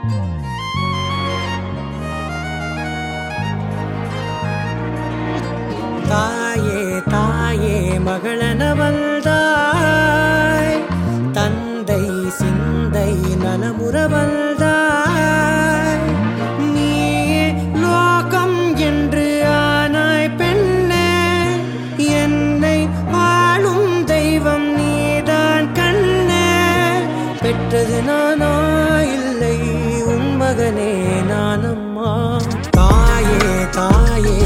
தாயே தாயே மகளனவள்தாய், தந்தை சிந்தை நலமுறவள்தாய். நீயே லோகம் என்று ஆனாய் பெண்ணே, என்னை வாழும் தெய்வம் நீதான் கண்ணே. பெற்றது நானா இல்லை உன் மகனே நானம்மா. தாயே தாயே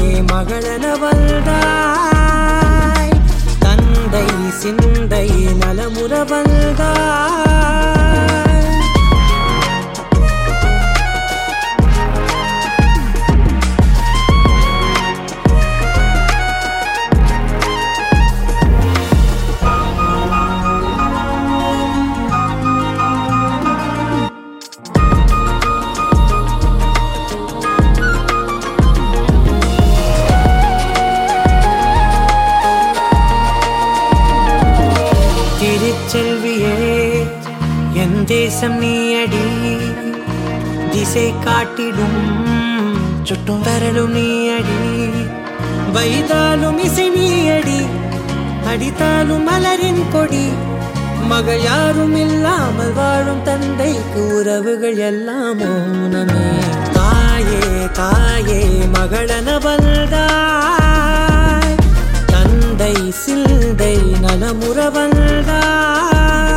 மகளனவள்தாய், தந்தை சிந்தை நலமுறவள்தாய். திருச்செல்வியே என் தேசம் நீயடி, திசை காட்டிடும் சுட்டும் வரலும் நீயடி. வைதாலும் இசை நீயடி, அடித்தாலும் மலரின் கொடி. மகள் யாரும் இல்லாமல் வாழும் தந்தைக்கு உறவுகள் எல்லாம் மௌனமே. தாயே தாயே மகளனவள்தாய், தந்தை சிந்தை நலமுறவள்தாய்.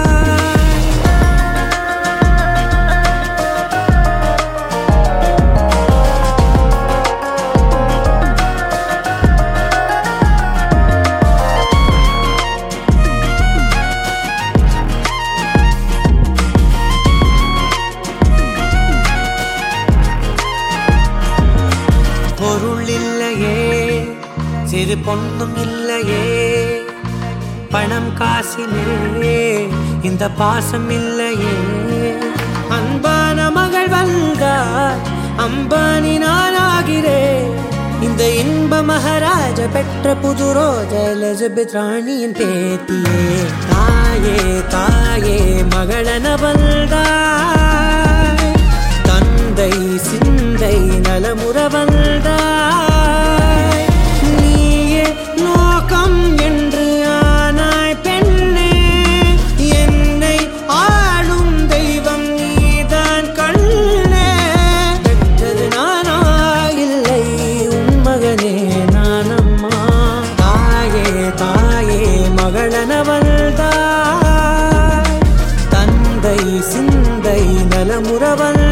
பொருள் இல்லையே, சிறு பொண்ணும் இல்லையே, பணம் காசிலே இந்த பாசம் இல்லையே. அன்பான மகள் வந்தார், அம்பானி நானாகிறேன். இந்த இன்ப மகாராஜ பெற்ற புது ரோஜ எலிசபெத் ராணியின் பேத்தியே. தாயே தாயே மகளனவள்தாய், தந்தை சிந்தை நலமுறவள்தாய். நீயே லோகம் என்று ஆனாய் பெண்ணே, என்னை ஆளும் தெய்வம் நீதான் கண்ணே. பெற்றது நானா இல்லை உன் மகனே நானம்மா. தாயே தாயே மகளனவள்தாய், தந்தை சிந்தை நலமுறவள்